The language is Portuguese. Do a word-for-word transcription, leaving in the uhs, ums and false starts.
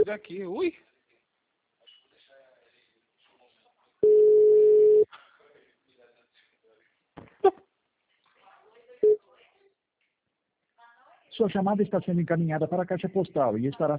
por aqui. Ui! Sua chamada está sendo encaminhada para a caixa postal e estará